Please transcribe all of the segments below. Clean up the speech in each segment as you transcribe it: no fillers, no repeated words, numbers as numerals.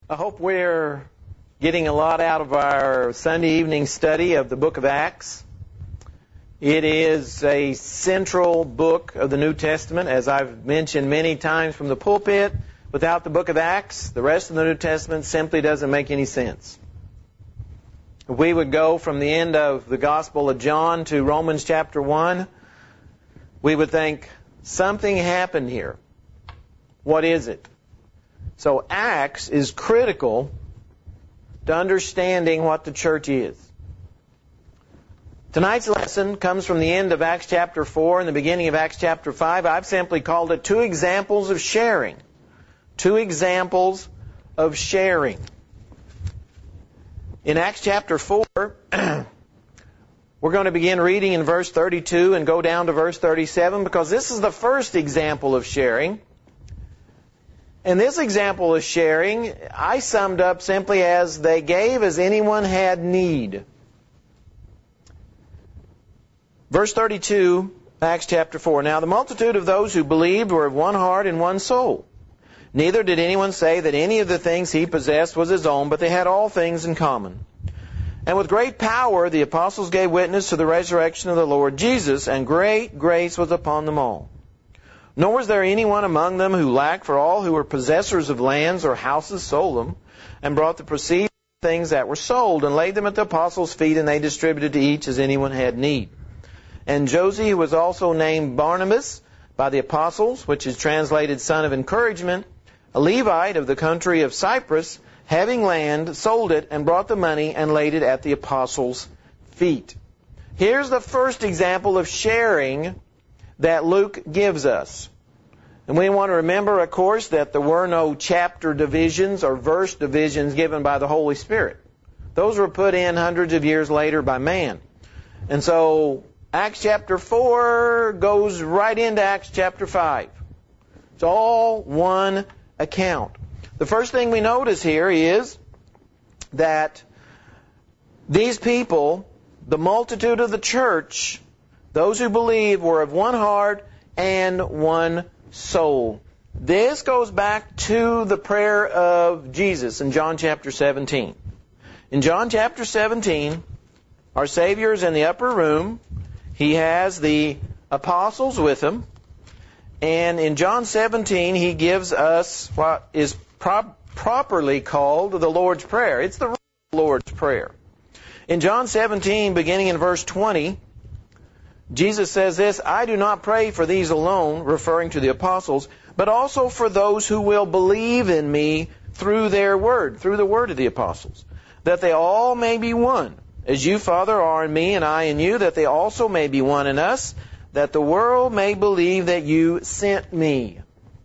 I hope we're getting a lot out of our Sunday evening study of the book of Acts. It is a central book of the New Testament, as I've mentioned many times from the pulpit. Without the book of Acts, the rest of the New Testament simply doesn't make any sense. If we would go from the end of the Gospel of John to Romans chapter 1, we would think, something happened here. What is it? So Acts is critical to understanding what the church is. Tonight's lesson comes from the end of Acts chapter 4 and the beginning of Acts chapter 5. I've simply called it two examples of sharing. Two examples of sharing. In Acts chapter 4, we're going to begin reading in verse 32 and go down to verse 37 because this is the first example of sharing. And this example of sharing, I summed up simply as they gave as anyone had need. Verse 32, Acts chapter 4. Now the multitude of those who believed were of one heart and one soul. Neither did anyone say that any of the things he possessed was his own, but they had all things in common. And with great power the apostles gave witness to the resurrection of the Lord Jesus, and great grace was upon them all. Nor was there anyone among them who lacked, for all who were possessors of lands or houses sold them, and brought the proceeds of things that were sold, and laid them at the apostles' feet, and they distributed to each as anyone had need. And Joseph, who was also named Barnabas by the apostles, which is translated son of encouragement, a Levite of the country of Cyprus, having land, sold it, and brought the money, and laid it at the apostles' feet. Here's the first example of sharing that Luke gives us. And we want to remember, of course, that there were no chapter divisions or verse divisions given by the Holy Spirit. Those were put in hundreds of years later by man. And so Acts chapter 4 goes right into Acts chapter 5. It's all one account. The first thing we notice here is that these people, the multitude of the church, those who believe, were of one heart and one soul. This goes back to the prayer of Jesus in John chapter 17. In John chapter 17, our Savior is in the upper room. He has the apostles with him. And in John 17, he gives us what is properly called the Lord's Prayer. It's the Lord's Prayer. In John 17, beginning in verse 20, Jesus says this, I do not pray for these alone, referring to the apostles, but also for those who will believe in me through their word, through the word of the apostles, that they all may be one, as you, Father, are in me and I in you, that they also may be one in us, that the world may believe that you sent me.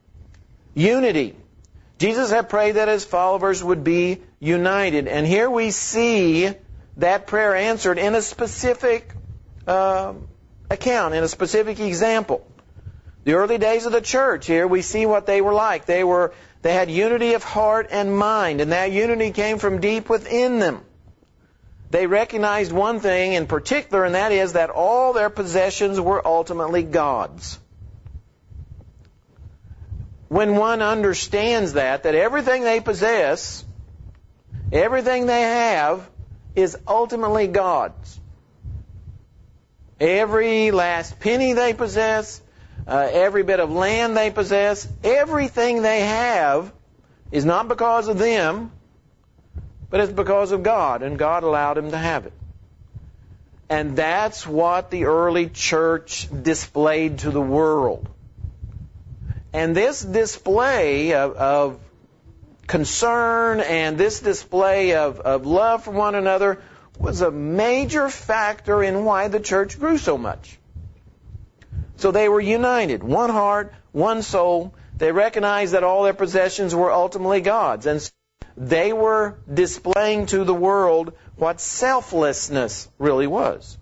Unity. Jesus had prayed that his followers would be united, and here we see that prayer answered in a specific account, in a specific example. The early days of the church, here we see what they were like. They had unity of heart and mind, and that unity came from deep within them. They recognized one thing in particular, and that is that all their possessions were ultimately God's. When one understands that everything they possess, everything they have, is ultimately God's. Every last penny they possess, every bit of land they possess, everything they have is not because of them, but it's because of God, and God allowed them to have it. And that's what the early church displayed to the world. And this display of concern and this display of love for one another was a major factor in why the church grew so much. So they were united, one heart, one soul. They recognized that all their possessions were ultimately God's. And they were displaying to the world what selflessness really was.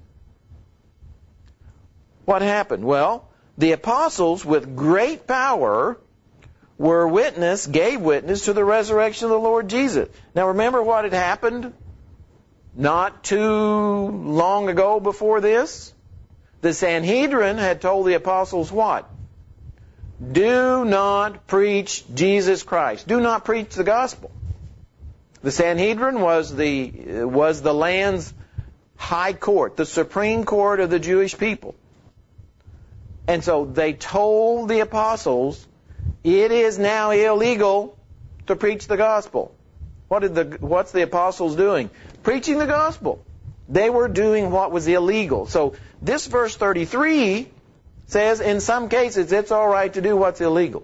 What happened? Well, the apostles, with great power, gave witness to the resurrection of the Lord Jesus. Now remember what had happened not too long ago before this? The Sanhedrin had told the apostles what? Do not preach Jesus Christ. Do not preach the gospel. The Sanhedrin was the land's high court, the supreme court of the Jewish people. And so they told the apostles, it is now illegal to preach the gospel. What's the apostles doing? Preaching the gospel. They were doing what was illegal. So this verse 33 says in some cases it's all right to do what's illegal.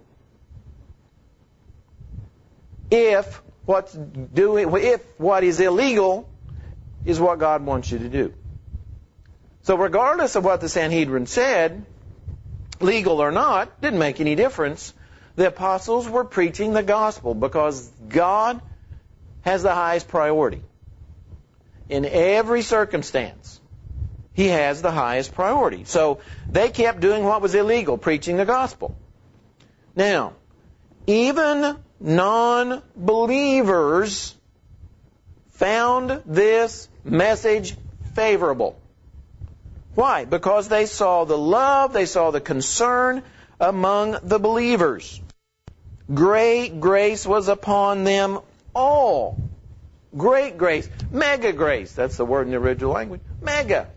If what is illegal is what God wants you to do. So regardless of what the Sanhedrin said, legal or not, didn't make any difference. The apostles were preaching the gospel because God has the highest priority. In every circumstance, He has the highest priority. So they kept doing what was illegal, preaching the gospel. Now, even non-believers found this message favorable. Why? Because they saw the love, they saw the concern among the believers. Great grace was upon them all. Great grace. Mega grace. That's the word in the original language. Mega.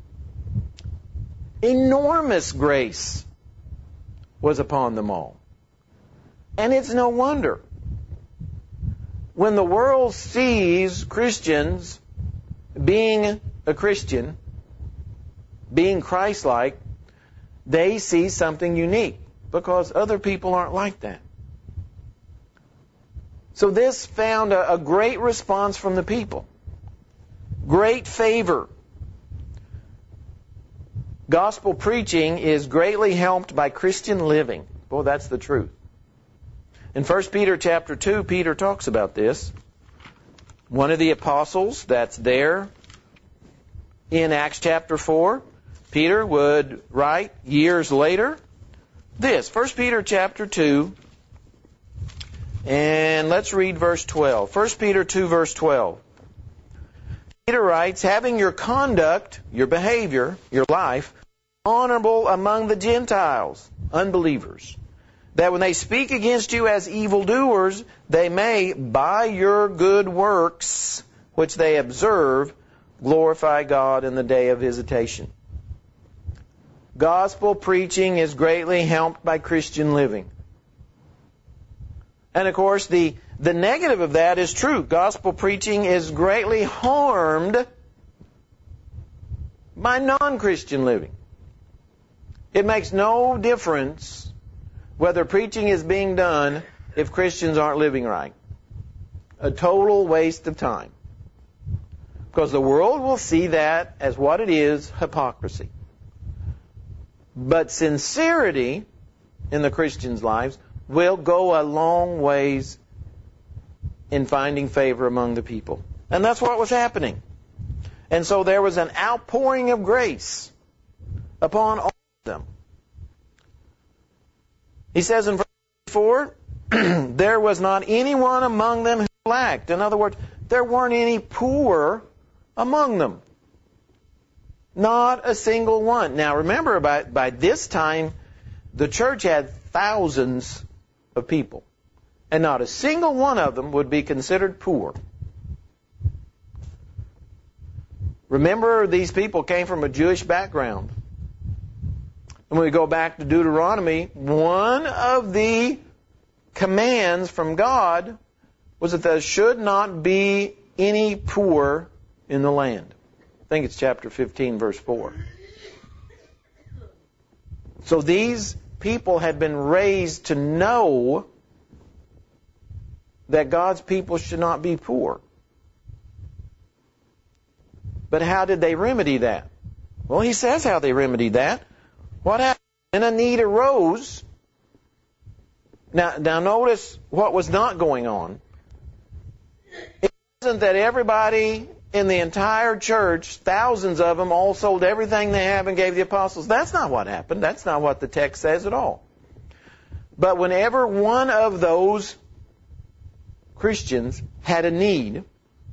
Enormous grace was upon them all. And it's no wonder. When the world sees Christians being a Christian, being Christ-like, they see something unique because other people aren't like that. So this found a great response from the people. Great favor. Gospel preaching is greatly helped by Christian living. Boy, that's the truth. In 1 Peter chapter 2, Peter talks about this. One of the apostles that's there in Acts chapter 4, Peter would write years later this. 1 Peter chapter 2, and let's read verse 12. 1 Peter 2, verse 12. Peter writes, having your conduct, your behavior, your life, honorable among the Gentiles, unbelievers, that when they speak against you as evildoers, they may, by your good works, which they observe, glorify God in the day of visitation. Gospel preaching is greatly helped by Christian living. And of course, the negative of that is true. Gospel preaching is greatly harmed by non-Christian living. It makes no difference whether preaching is being done if Christians aren't living right. A total waste of time. Because the world will see that as what it is, hypocrisy. But sincerity in the Christians' lives will go a long ways in finding favor among the people. And that's what was happening. And so there was an outpouring of grace upon all of them. He says in verse 4, there was not anyone among them who lacked. In other words, there weren't any poor among them. Not a single one. Now remember, by this time, the church had thousands of people. And not a single one of them would be considered poor. Remember, these people came from a Jewish background. And when we go back to Deuteronomy, one of the commands from God was that there should not be any poor in the land. I think it's chapter 15, verse 4. So these people had been raised to know that God's people should not be poor. But how did they remedy that? Well, he says how they remedied that. What happened? When a need arose. Now notice what was not going on. It wasn't that everybody in the entire church, thousands of them, all sold everything they have and gave the apostles. That's not what happened. That's not what the text says at all. But whenever one of those Christians had a need,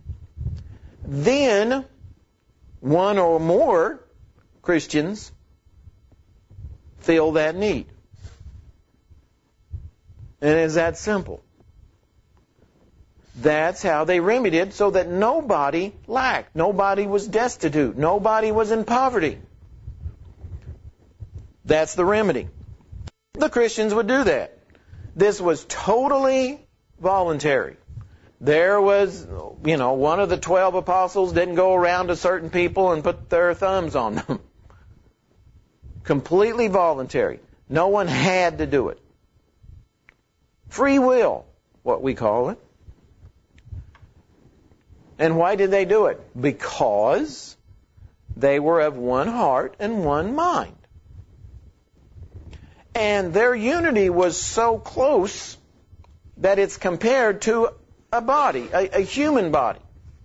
then one or more Christians fill that need. And it's that simple. That's how they remedied it, so that nobody lacked. Nobody was destitute. Nobody was in poverty. That's the remedy. The Christians would do that. This was totally voluntary. There was, one of the 12 apostles didn't go around to certain people and put their thumbs on them. Completely voluntary. No one had to do it. Free will, what we call it. And why did they do it? Because they were of one heart and one mind. And their unity was so close that it's compared to a body, a human body.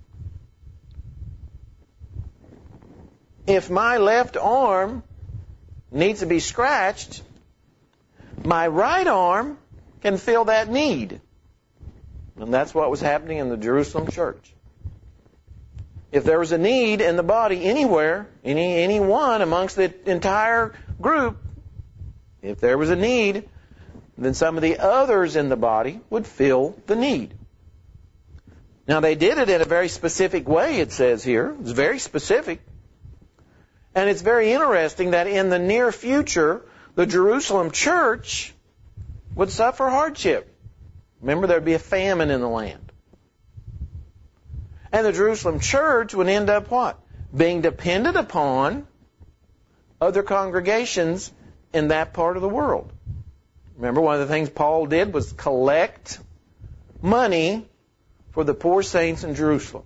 If my left arm needs to be scratched, my right arm can fill that need. And that's what was happening in the Jerusalem church. If there was a need in the body anywhere, anyone amongst the entire group, if there was a need, then some of the others in the body would fill the need. Now they did it in a very specific way, it says here. It's very specific. And it's very interesting that in the near future, the Jerusalem church would suffer hardship. Remember, there'd be a famine in the land. And the Jerusalem church would end up what? Being dependent upon other congregations in that part of the world. Remember, one of the things Paul did was collect money for the poor saints in Jerusalem.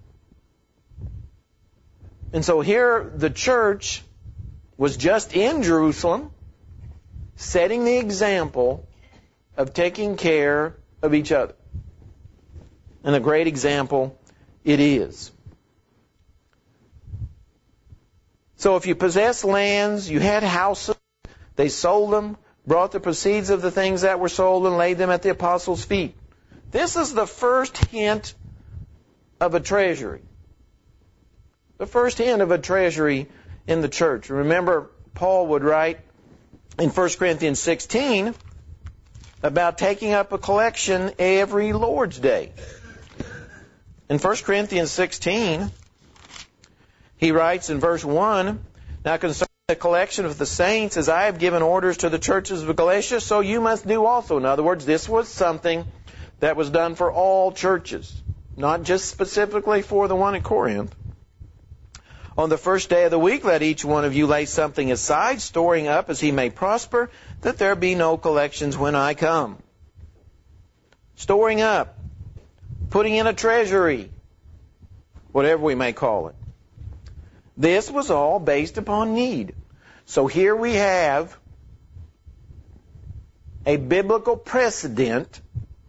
And so here the church was just in Jerusalem, setting the example of taking care of each other. And a great example it is. So if you possess lands, you had houses, they sold them, brought the proceeds of the things that were sold and laid them at the apostles' feet. This is the first hint of a treasury. The first hint of a treasury in the church. Remember, Paul would write in 1 Corinthians 16 about taking up a collection every Lord's Day. In 1 Corinthians 16, he writes in verse 1, "Now concerning the collection of the saints, as I have given orders to the churches of Galatia, so you must do also." In other words, this was something that was done for all churches, not just specifically for the one at Corinth. "On the first day of the week, let each one of you lay something aside, storing up as he may prosper, that there be no collections when I come." Storing up. Putting in a treasury. Whatever we may call it. This was all based upon need. So here we have a biblical precedent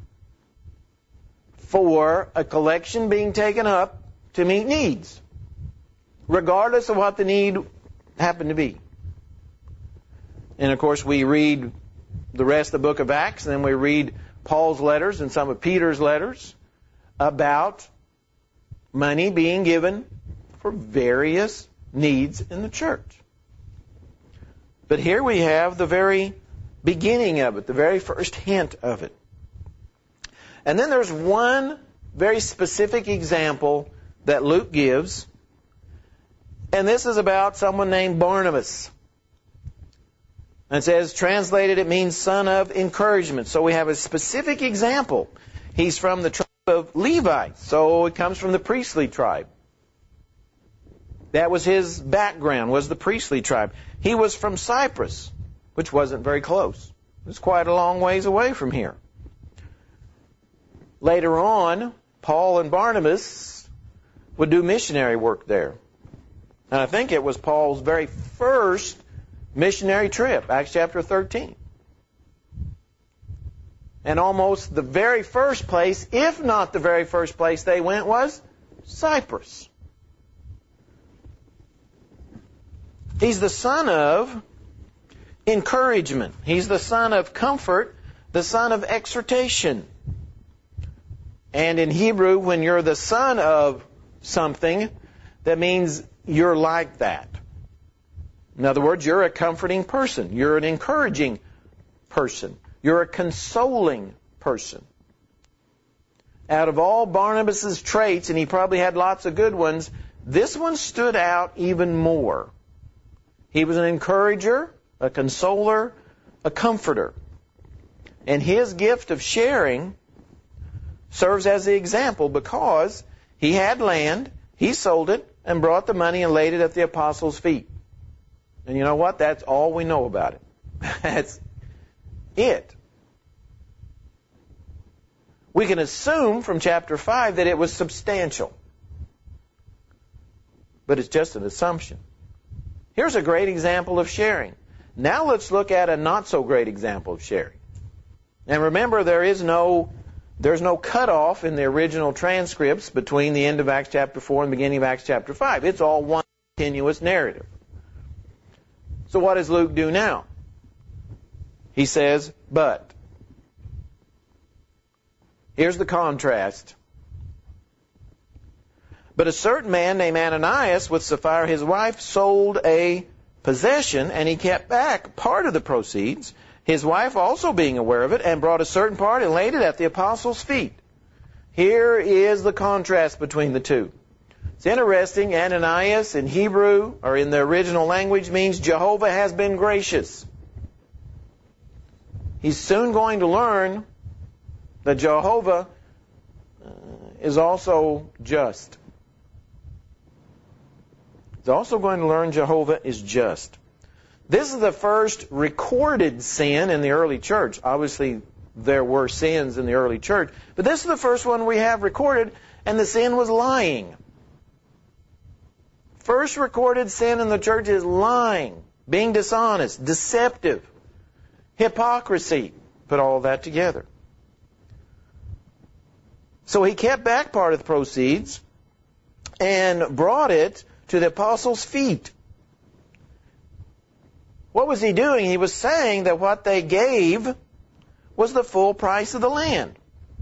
for a collection being taken up to meet needs, regardless of what the need happened to be. And of course we read the rest of the book of Acts, and then we read Paul's letters and some of Peter's letters about money being given for various needs in the church. But here we have the very beginning of it, the very first hint of it. And then there's one very specific example that Luke gives, and this is about someone named Barnabas. And it says, translated, it means son of encouragement. So we have a specific example. He's from the tribe of Levi, so it comes from the priestly tribe. That was his background, was the priestly tribe. He was from Cyprus, which wasn't very close. It was quite a long ways away from here. Later on, Paul and Barnabas would do missionary work there. And I think it was Paul's very first missionary trip, Acts chapter 13. And almost the very first place, if not the very first place they went, was Cyprus. He's the son of encouragement. He's the son of comfort, the son of exhortation. And in Hebrew, when you're the son of something, that means you're like that. In other words, you're a comforting person. You're an encouraging person. You're a consoling person. out of all Barnabas' traits, and he probably had lots of good ones, this one stood out even more. He was an encourager, a consoler, a comforter. And his gift of sharing serves as the example because he had land, he sold it, and brought the money and laid it at the apostles' feet. And you know what? That's all we know about it. That's it. We can assume from chapter 5 that it was substantial. But it's just an assumption. Here's a great example of sharing. Now let's look at a not so great example of sharing. And remember, there's no cutoff in the original transcripts between the end of Acts chapter 4 and the beginning of Acts chapter 5. It's all one continuous narrative. So what does Luke do now? He says, but. Here's the contrast. But a certain man named Ananias, with Sapphira his wife, sold a possession, and he kept back part of the proceeds, his wife also being aware of it, and brought a certain part and laid it at the apostles' feet. Here is the contrast between the two. It's interesting, Ananias in Hebrew, or in the original language, means Jehovah has been gracious. He's soon going to learn that Jehovah is also just. He's also going to learn Jehovah is just. This is the first recorded sin in the early church. Obviously, there were sins in the early church, but this is the first one we have recorded, and the sin was lying. First recorded sin in the church is lying, being dishonest, deceptive, hypocrisy. Put all that together. So he kept back part of the proceeds and brought it to the apostles' feet. What was he doing? He was saying that what they gave was the full price of the land.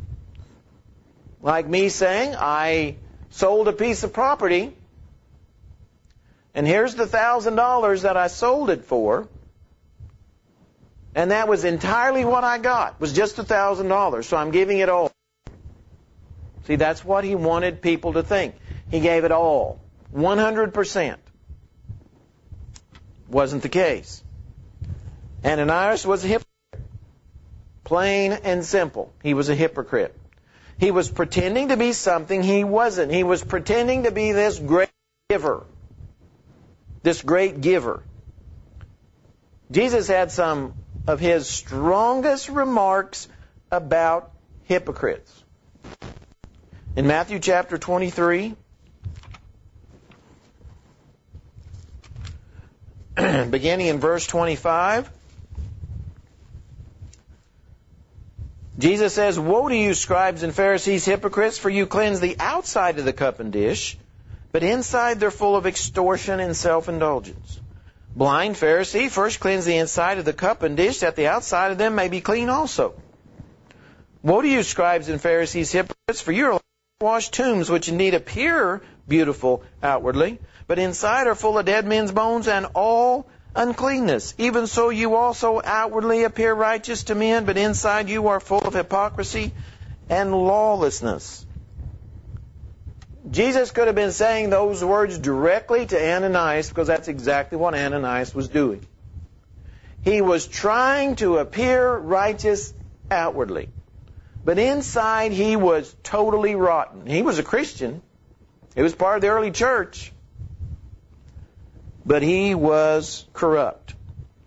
Like me saying, I sold a piece of property, and here's the $1,000 that I sold it for, and that was entirely what I got. It was just $1,000, so I'm giving it all. See, that's what he wanted people to think. He gave it all, 100%. Wasn't the case. Ananias was a hypocrite. Plain and simple. He was a hypocrite. He was pretending to be something he wasn't. He was pretending to be this great giver. This great giver. Jesus had some of his strongest remarks about hypocrites. In Matthew chapter 23, beginning in verse 25, Jesus says, "Woe to you, scribes and Pharisees, hypocrites, for you cleanse the outside of the cup and dish, but inside they're full of extortion and self-indulgence. Blind Pharisee, first cleanse the inside of the cup and dish, that the outside of them may be clean also. Woe to you, scribes and Pharisees, hypocrites, for you are like washed tombs, which indeed appear beautiful outwardly, but inside are full of dead men's bones and all uncleanness. Even so you also outwardly appear righteous to men, but inside you are full of hypocrisy and lawlessness." Jesus could have been saying those words directly to Ananias, because that's exactly what Ananias was doing. He was trying to appear righteous outwardly, but inside he was totally rotten. He was a Christian. He was part of the early church, but he was corrupt.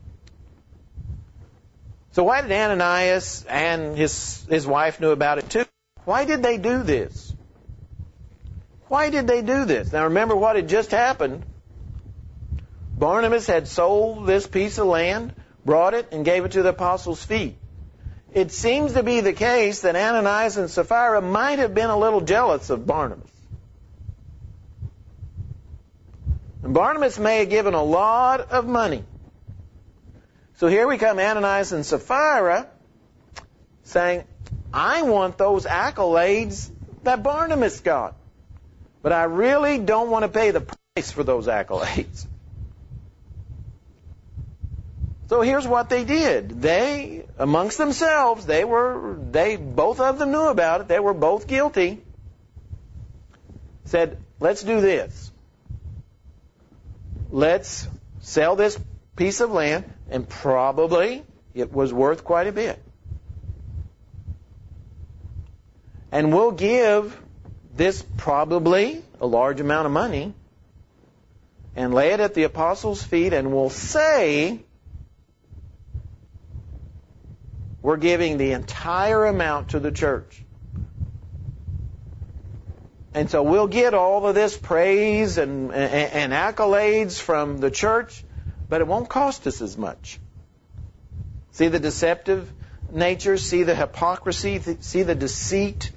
So why did Ananias and his wife know about it too? Why did they do this? Why did they do this? Now remember what had just happened. Barnabas had sold this piece of land, brought it, and gave it to the apostles' feet. It seems to be the case that Ananias and Sapphira might have been a little jealous of Barnabas. And Barnabas may have given a lot of money. So here we come, Ananias and Sapphira, saying, I want those accolades that Barnabas got. But I really don't want to pay the price for those accolades. So here's what they did. They, amongst themselves, both of them knew about it. They were both guilty. Said, let's do this. Let's sell this piece of land, and probably it was worth quite a bit. And we'll give this probably a large amount of money and lay it at the apostles' feet, and we'll say we're giving the entire amount to the church. And so we'll get all of this praise and accolades from the church, but it won't cost us as much. See the deceptive nature, see the hypocrisy, see the deceit.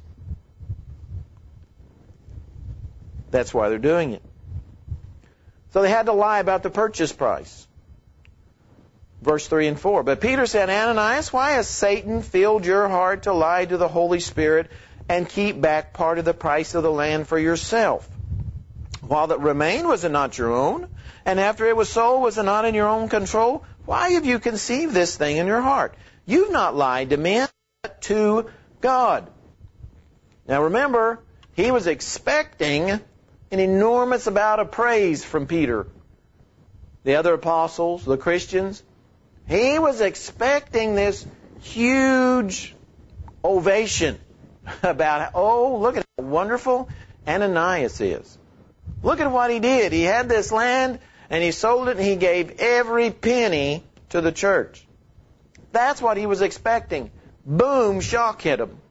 That's why they're doing it. So they had to lie about the purchase price. Verse 3 and 4. But Peter said, Ananias, why has Satan filled your heart to lie to the Holy Spirit and keep back part of the price of the land for yourself? While that remained, was it not your own? And after it was sold, was it not in your own control? Why have you conceived this thing in your heart? You've not lied to men, but to God. Now remember, he was expecting an enormous amount of praise from Peter. The other apostles, the Christians, he was expecting this huge ovation about, look at how wonderful Ananias is. Look at what he did. He had this land and he sold it and he gave every penny to the church. That's what he was expecting. Boom, shock hit him.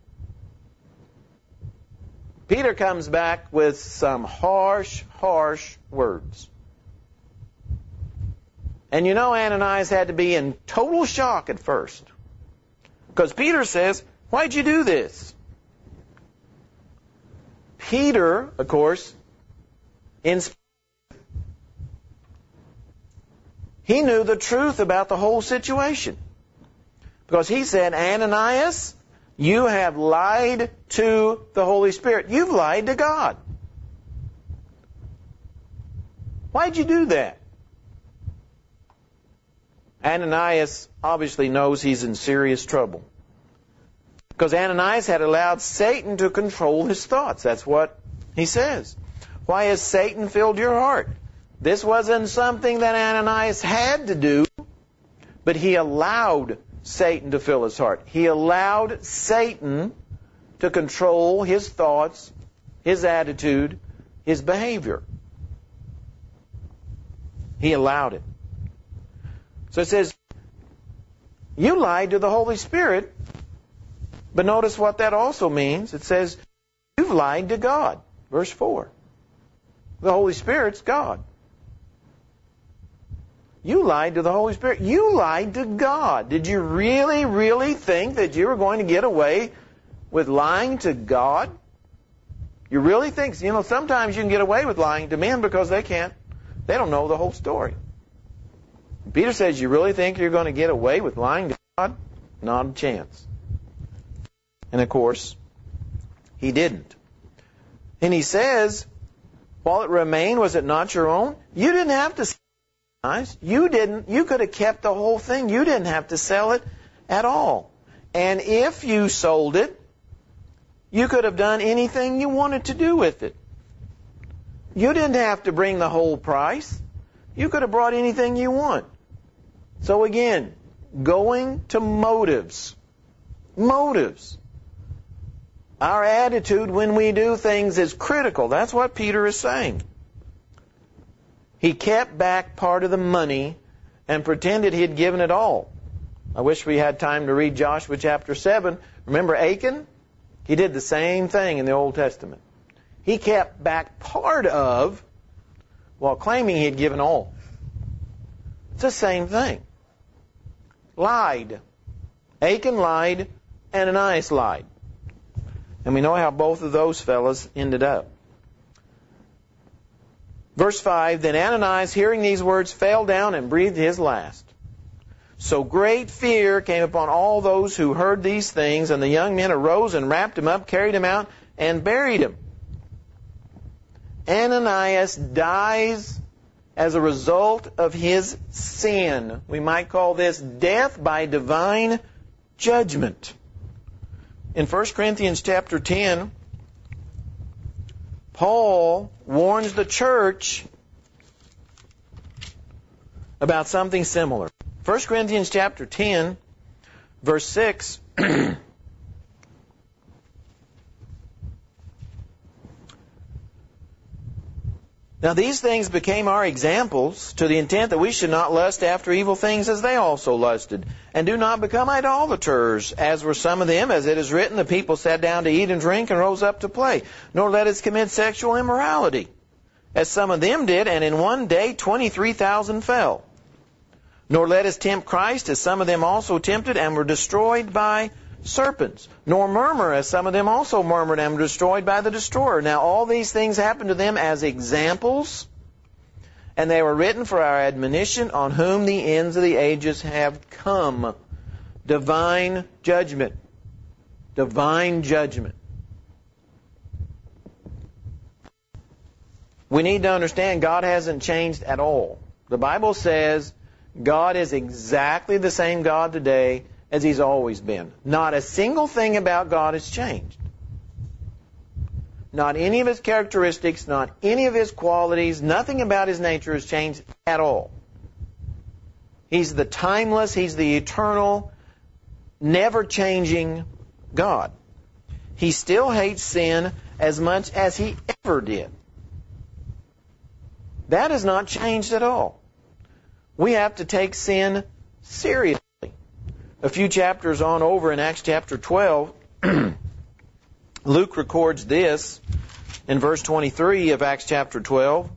Peter comes back with some harsh words. And you know Ananias had to be in total shock at first. Because Peter says, why'd you do this? Peter, of course, he knew the truth about the whole situation. Because he said, Ananias, you have lied to the Holy Spirit. You've lied to God. Why'd you do that? Ananias obviously knows he's in serious trouble. Because Ananias had allowed Satan to control his thoughts. That's what he says. Why has Satan filled your heart? This wasn't something that Ananias had to do, but he allowed Satan to fill his heart. He allowed Satan to control his thoughts, his attitude, his behavior. He allowed it. So it says, you lied to the Holy Spirit, but notice what that also means. It says, you've lied to God. Verse 4. The Holy Spirit's God. You lied to the Holy Spirit. You lied to God. Did you really think that you were going to get away with lying to God? You really think, sometimes you can get away with lying to men because they don't know the whole story. Peter says, you really think you're going to get away with lying to God? Not a chance. And of course, he didn't. And he says, while it remained, was it not your own? You didn't have to sell it. You could have kept the whole thing. You didn't have to sell it at all. And if you sold it, you could have done anything you wanted to do with it. You didn't have to bring the whole price. You could have brought anything you want. So again, going to motives. Motives. Our attitude when we do things is critical. That's what Peter is saying. He kept back part of the money and pretended he had given it all. I wish we had time to read Joshua chapter 7. Remember Achan? He did the same thing in the Old Testament. He kept back part of while claiming he had given all. It's the same thing. Lied. Achan lied. Ananias lied. And we know how both of those fellas ended up. Verse 5, then Ananias, hearing these words, fell down and breathed his last. So great fear came upon all those who heard these things, and the young men arose and wrapped him up, carried him out, and buried him. Ananias dies as a result of his sin. We might call this death by divine judgment. In 1 Corinthians chapter 10, Paul warns the church about something similar. 1 Corinthians chapter 10, verse 6. Now these things became our examples, to the intent that we should not lust after evil things as they also lusted. And do not become idolaters, as were some of them, as it is written, the people sat down to eat and drink and rose up to play. Nor let us commit sexual immorality, as some of them did, and in one day 23,000 fell. Nor let us tempt Christ, as some of them also tempted and were destroyed by serpents. Nor murmur, as some of them also murmured and were destroyed by the destroyer. Now all these things happened to them as examples, and they were written for our admonition, on whom the ends of the ages have come. Divine judgment. Divine judgment. We need to understand God hasn't changed at all. The Bible says God is exactly the same God today as He's always been. Not a single thing about God has changed. Not any of His characteristics, not any of His qualities, nothing about His nature has changed at all. He's the timeless, He's the eternal, never-changing God. He still hates sin as much as He ever did. That has not changed at all. We have to take sin seriously. A few chapters on over in Acts chapter 12, Luke records this in verse 23 of Acts chapter 12,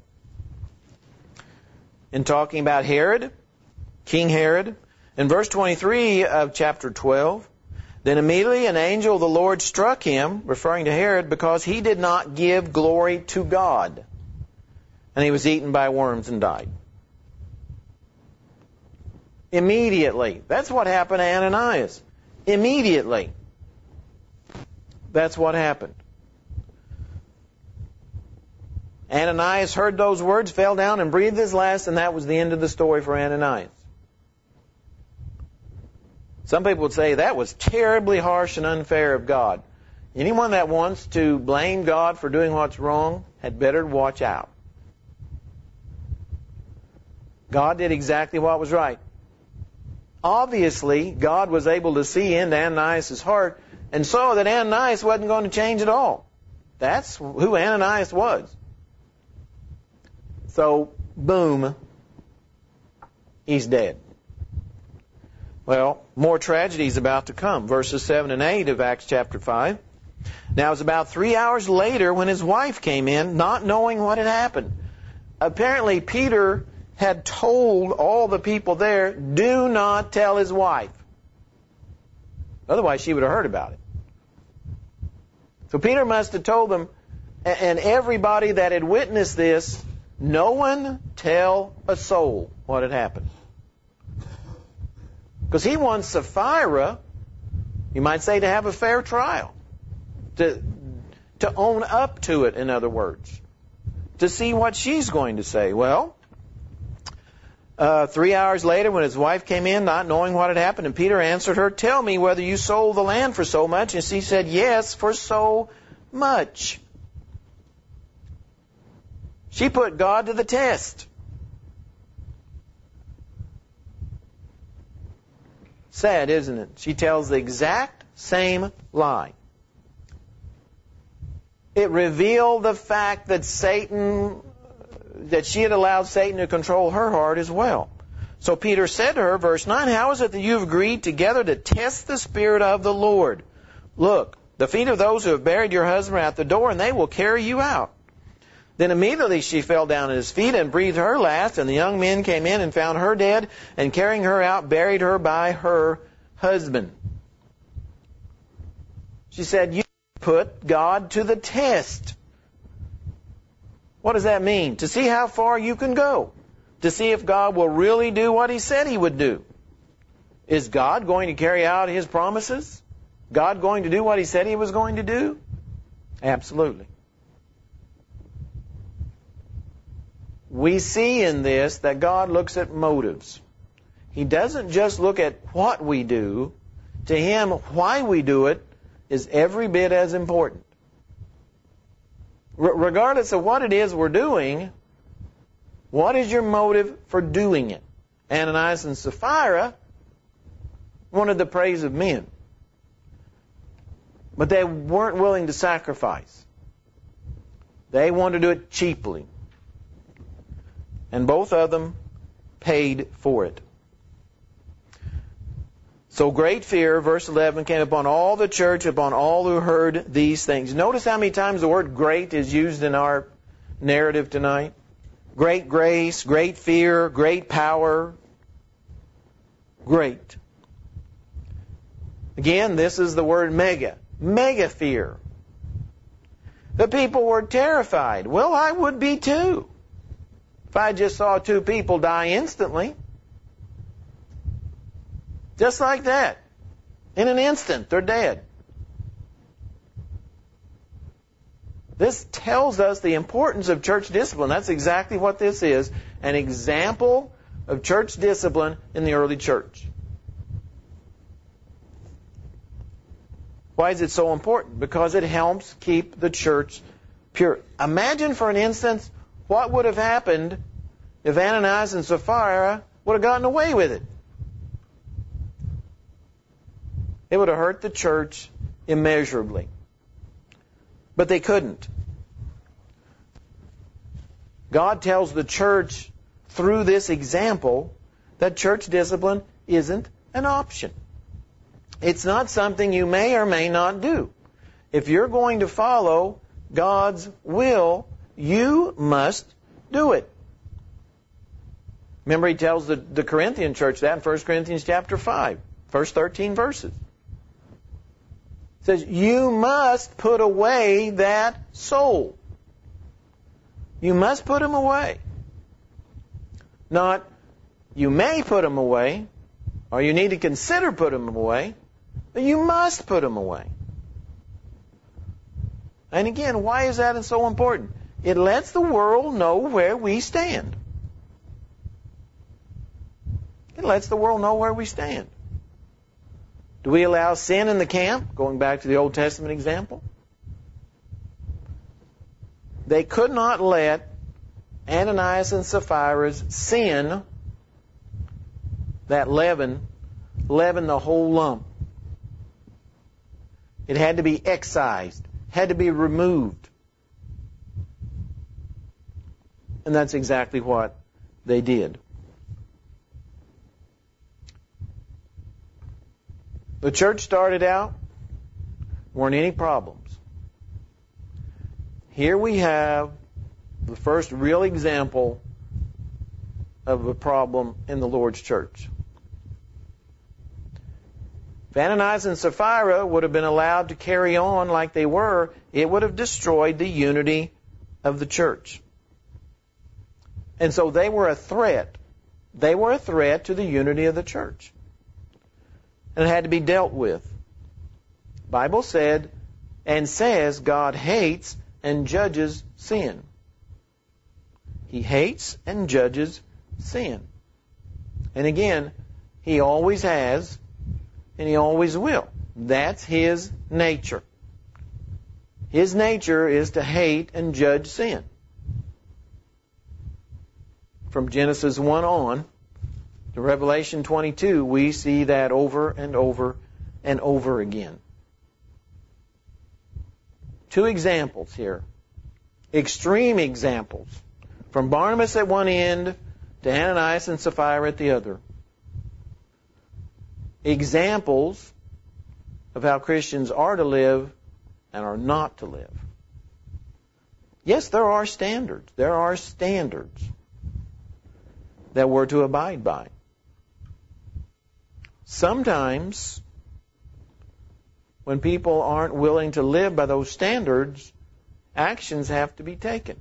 in talking about Herod, King Herod. In verse 23 of chapter 12, then immediately an angel of the Lord struck him, referring to Herod, because he did not give glory to God. And he was eaten by worms and died. Immediately. That's what happened to Ananias. Immediately. That's what happened. Ananias heard those words, fell down and breathed his last, and that was the end of the story for Ananias. Some people would say that was terribly harsh and unfair of God. Anyone that wants to blame God for doing what's wrong had better watch out. God did exactly what was right. Obviously, God was able to see into Ananias' heart and saw that Ananias wasn't going to change at all. That's who Ananias was. So, boom, he's dead. Well, more tragedy is about to come. Verses 7 and 8 of Acts chapter 5. Now, it was about 3 hours later when his wife came in, not knowing what had happened. Apparently, Peter had told all the people there, do not tell his wife. Otherwise, she would have heard about it. So Peter must have told them, and everybody that had witnessed this, no one tell a soul what had happened. Because he wants Sapphira, you might say, to have a fair trial. To own up to it, in other words. To see what she's going to say. Well, 3 hours later, when his wife came in, not knowing what had happened, and Peter answered her, tell me whether you sold the land for so much. And she said, yes, for so much. She put God to the test. Sad, isn't it? She tells the exact same lie. It revealed the fact that she had allowed Satan to control her heart as well. So Peter said to her, verse 9, how is it that you have agreed together to test the Spirit of the Lord? Look, the feet of those who have buried your husband are at the door, and they will carry you out. Then immediately she fell down at his feet and breathed her last, and the young men came in and found her dead, and carrying her out, buried her by her husband. She said, you put God to the test. What does that mean? To see how far you can go. To see if God will really do what He said He would do. Is God going to carry out His promises? God going to do what He said He was going to do? Absolutely. we see in this that God looks at motives. He doesn't just look at what we do. To Him, why we do it is every bit as important. Regardless of what it is we're doing, what is your motive for doing it? Ananias and Sapphira wanted the praise of men, but they weren't willing to sacrifice. They wanted to do it cheaply. And both of them paid for it. So great fear, verse 11, came upon all the church, upon all who heard these things. Notice how many times the word great is used in our narrative tonight. Great grace, great fear, great power. Great. Again, this is the word mega. Mega fear. The people were terrified. Well, I would be too. If I just saw two people die instantly. Just like that. In an instant, they're dead. This tells us the importance of church discipline. That's exactly what this is. An example of church discipline in the early church. Why is it so important? Because it helps keep the church pure. Imagine for an instance what would have happened if Ananias and Sapphira would have gotten away with it. It would have hurt the church immeasurably. But they couldn't. God tells the church through this example that church discipline isn't an option. It's not something you may or may not do. If you're going to follow God's will, you must do it. Remember, he tells the Corinthian church that in 1 Corinthians chapter 5, first 13 verses. It says, you must put away that soul. You must put him away. Not, you may put him away, or you need to consider putting him away, but you must put him away. And again, why is that so important? It lets the world know where we stand. It lets the world know where we stand. Do we allow sin in the camp? Going back to the Old Testament example. They could not let Ananias and Sapphira's sin, that leaven the whole lump. It had to be excised, had to be removed. And that's exactly what they did. The church started out, weren't any problems. Here we have the first real example of a problem in the Lord's church. If Ananias and Sapphira would have been allowed to carry on like they were, it would have destroyed the unity of the church. And so they were a threat. They were a threat to the unity of the church. And it had to be dealt with. The Bible said and says God hates and judges sin. He hates and judges sin. And again, He always has and He always will. That's His nature. His nature is to hate and judge sin. From Genesis 1 on to Revelation 22, we see that over and over and over again. Two examples here. Extreme examples. From Barnabas at one end to Ananias and Sapphira at the other. Examples of how Christians are to live and are not to live. Yes, there are standards. There are standards that we're to abide by. Sometimes, when people aren't willing to live by those standards, actions have to be taken.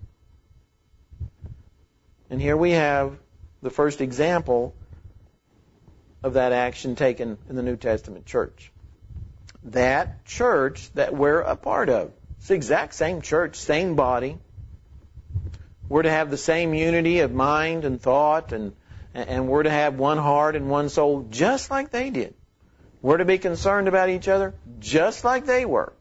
And here we have the first example of that action taken in the New Testament church. That church that we're a part of. It's the exact same church, same body, We're to have the same unity of mind and thought, and we're to have one heart and one soul, just like they did. We're to be concerned about each other, just like they were.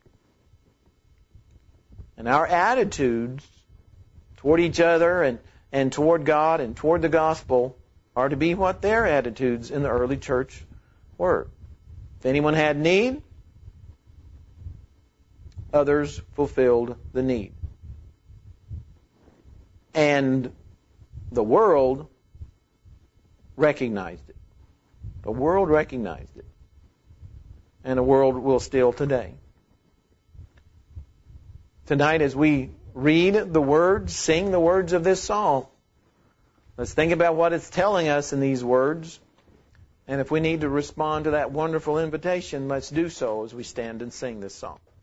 And our attitudes toward each other and toward God and toward the gospel are to be what their attitudes in the early church were. If anyone had need, others fulfilled the need. And the world recognized it. The world recognized it. And the world will still today. Tonight, as we read the words, sing the words of this song, let's think about what it's telling us in these words. And if we need to respond to that wonderful invitation, let's do so as we stand and sing this song.